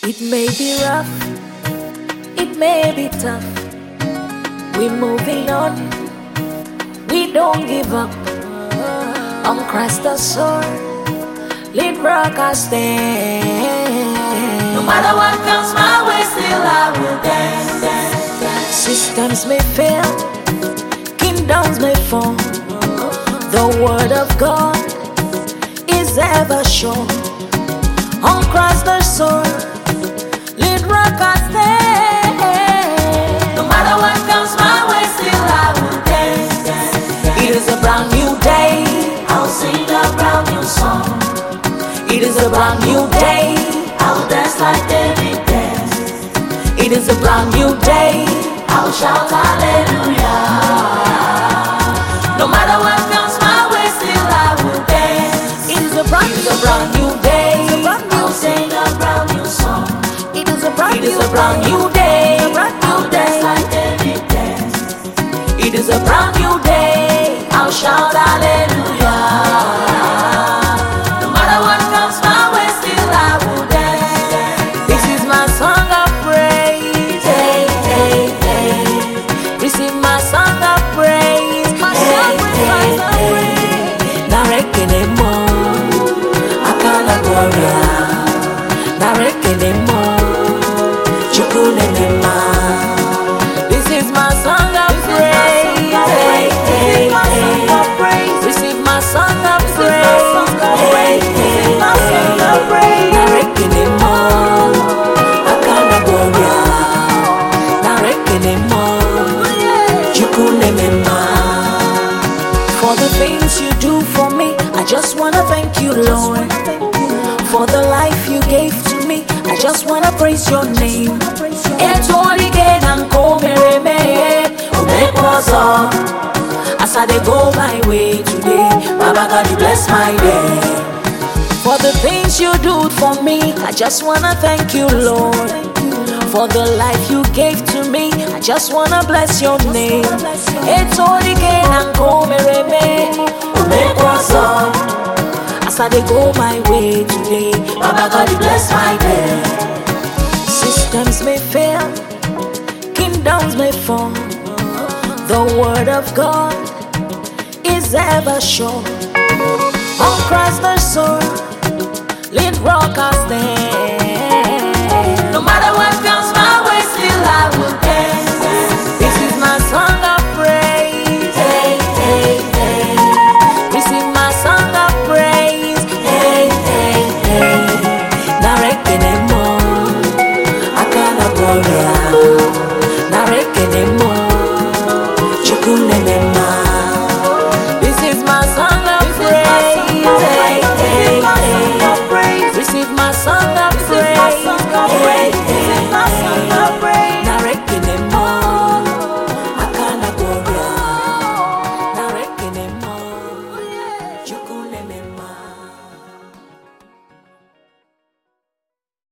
It may be rough, it may be tough. We're moving on, we don't give up. On Christ the sword, lead rock I stand. No matter what comes my way, still I will dance, dance, dance. Systems may fail, kingdoms may fall. The word of God is ever sure. On Christ the sword, lead rock I stand. No matter what comes my way, still I will dance, dance, dance. It is a brand new day, I'll sing a brand new song. it is a brand new day, I'll dance like David danced. it is a brand new day. I'll shout hallelujah. No matter what comes my way, still I will dance. It is a brand new day, I'll sing a brand new song. it is a brand I'll new day, dance like David danced. it is a brand new day. I'll shout hallelujah. No matter what comes my way, still I will dance. This is my song of praise. Hey, hey, hey. Receive my song of praise. My sacrifice of praise. Narekene mo, akala gloria. Narekene mo, chukune nema. This is my song of praise. Hey, hey, hey. Receive my song of praise. Hey, hey, hey. Narekene mo, akala gloria. Narekene mo, chukune nema. For the things you do for me, I just wanna thank you, Lord. For the life you gave to me, I just wanna praise your name. As I dey go my way today, Baba God, you bless my day. For the things you do for me, I just wanna thank you, Lord. For the life you gave to me, I just wanna bless your name. As I dey go my way today, Baba God, you bless my day. Systems may fail, kingdoms may fall. The word of God is ever sure. On Christ the sword,